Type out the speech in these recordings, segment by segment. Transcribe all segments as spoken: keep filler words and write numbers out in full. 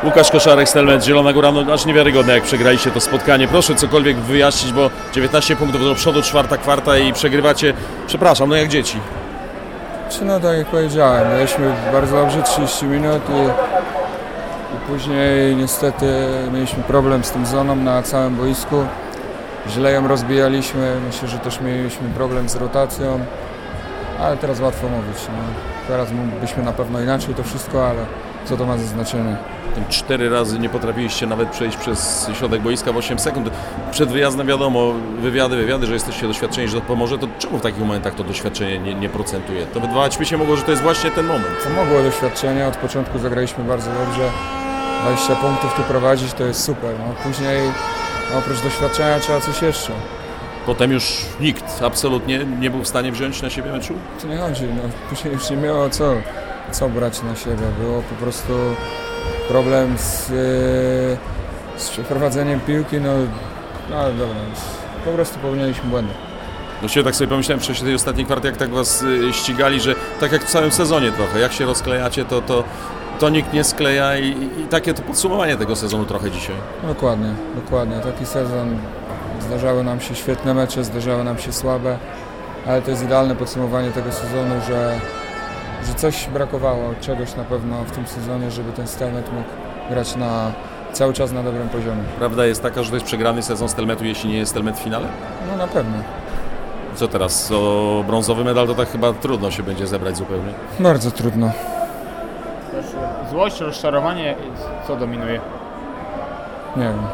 Łukasz Koszarek, Stelmet, Zielona Góra, no aż niewiarygodne jak przegraliście to spotkanie. Proszę cokolwiek wyjaśnić, bo dziewiętnaście punktów do przodu, czwarta kwarta i przegrywacie, przepraszam, no jak dzieci. Czy no tak jak powiedziałem, mieliśmy bardzo dobrze trzydzieści minut i, i później niestety mieliśmy problem z tą zoną na całym boisku. Źle ją rozbijaliśmy, myślę, że też mieliśmy problem z rotacją, ale teraz łatwo mówić. No. Teraz mógłbyśmy na pewno inaczej to wszystko, ale co to ma za znaczenie? Cztery razy nie potrafiliście nawet przejść przez środek boiska w osiem sekund. Przed wyjazdem wiadomo, wywiady, wywiady, że jesteście doświadczeni, że to pomoże. To czemu w takich momentach to doświadczenie nie, nie procentuje? To wydawać mi się mogło, że to jest właśnie ten moment. Pomogło doświadczenie, od początku zagraliśmy bardzo dobrze. dwadzieścia punktów tu prowadzić to jest super. No, później no, oprócz doświadczenia trzeba coś jeszcze. Potem już nikt absolutnie nie był w stanie wziąć na siebie meczu? To nie chodzi, no, później już nie miało co, co brać na siebie. Było po prostu problem z, yy, z przeprowadzeniem piłki, no, no ale dobra, po prostu popełnialiśmy błędy. No się tak sobie pomyślałem w czasie tej ostatniej kwarty, jak tak was y, ścigali, że tak jak w całym sezonie trochę, jak się rozklejacie, to, to, to nikt nie skleja i, i takie to podsumowanie tego sezonu trochę dzisiaj. Dokładnie, dokładnie. Taki sezon, zdarzały nam się świetne mecze, zdarzały nam się słabe, ale to jest idealne podsumowanie tego sezonu, że, że coś brakowało, czegoś na pewno w tym sezonie, żeby ten Stelmet mógł grać na, cały czas na dobrym poziomie. Prawda jest taka, że to jest przegrany sezon Stelmetu, jeśli nie jest Stelmet w finale? No na pewno. Co teraz? O brązowy medal to tak chyba trudno się będzie zebrać zupełnie. Bardzo trudno. Złość, rozczarowanie, co dominuje? Nie wiem.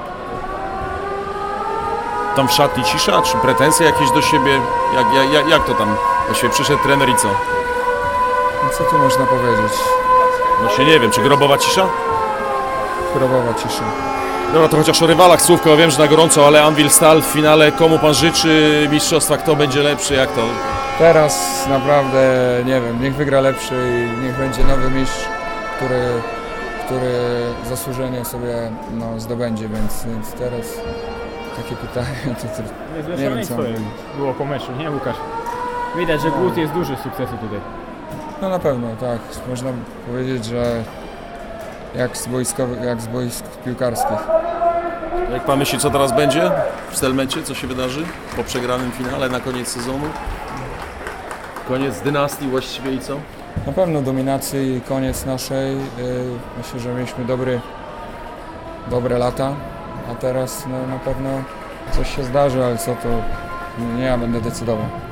Tam w szatni cisza, czy pretensje jakieś do siebie? Jak, jak, jak to tam? Właściwie przyszedł trener i co? No co tu można powiedzieć? No się nie wiem, czy grobowa cisza? Grobowa cisza. Dobra, to chociaż o rywalach słówko, ja wiem, że na gorąco, ale Anwil Stal w finale, komu pan życzy mistrzostwa, kto będzie lepszy, jak to? Teraz naprawdę, nie wiem, niech wygra lepszy i niech będzie nowy mistrz, który, który zasłużenie sobie no, zdobędzie, więc, więc teraz takie pytanie, to, to nie wiem co swoje było po meczu, nie Łukasz? Widać, że No. głód jest duży sukcesu tutaj. No na pewno, tak. Można powiedzieć, że jak z, boiskowych, jak z boisk piłkarskich. Jak pan myśli, co teraz będzie w Stelmecie, co się wydarzy po przegranym finale na koniec sezonu? Koniec dynastii właściwie i co? Na pewno dominacji i koniec naszej. Myślę, że mieliśmy dobry, dobre lata, a teraz no, na pewno coś się zdarzy, ale co to nie ja będę decydował.